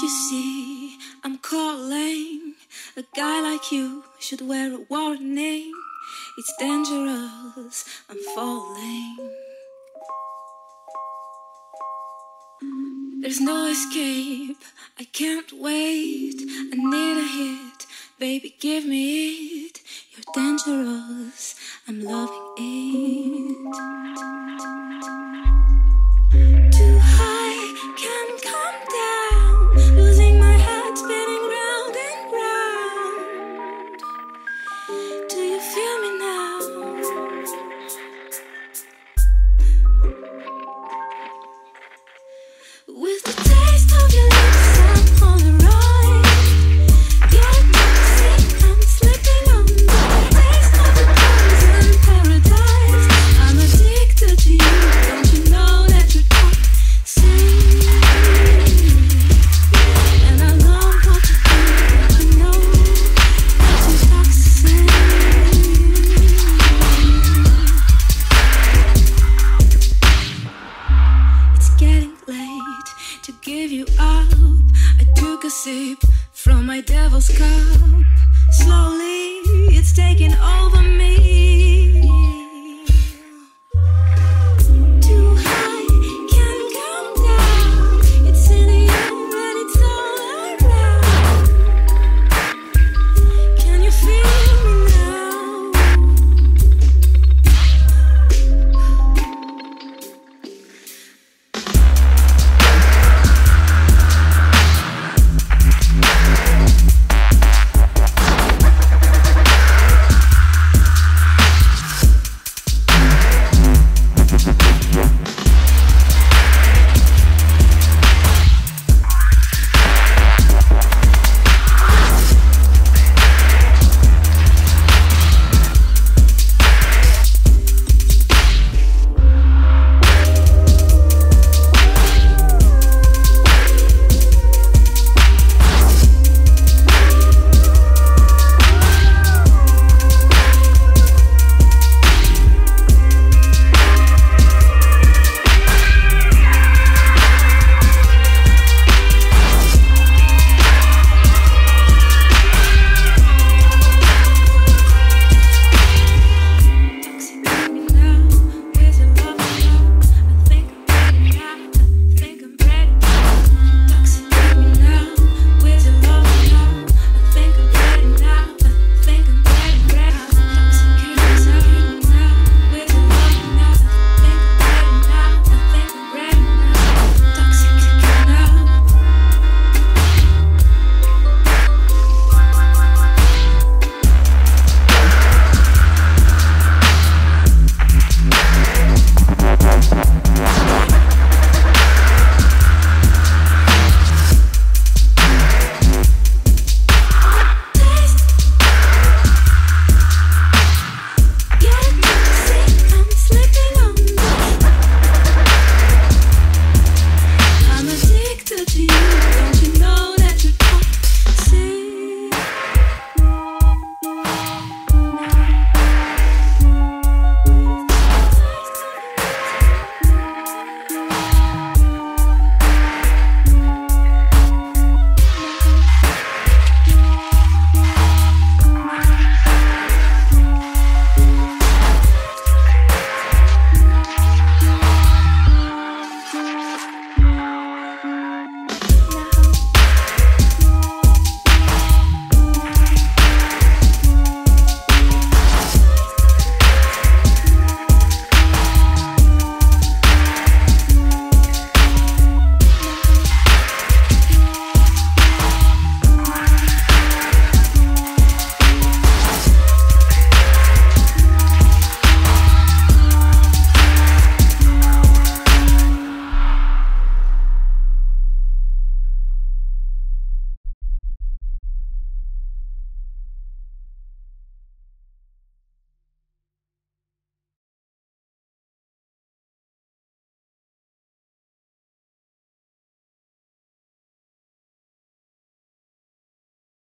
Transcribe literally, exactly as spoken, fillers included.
you see I'm calling? A guy like you should wear a warning. It's dangerous, I'm falling. There's no escape, I can't wait. I need a hit, baby give me it. You're dangerous, I'm loving it. Too high, can't come down. Losing my head, spinning round and round. Do you feel me now? With the taste of your lips, I'm on the ride. You're toxic, I'm slipping on the taste of the poison paradise. I'm addicted to you, don't you know that you're toxic? And I love what you do, don't you know that you're toxic? It's getting late to give you up. I took a sip from my devil's cup. Slowly, it's taking over.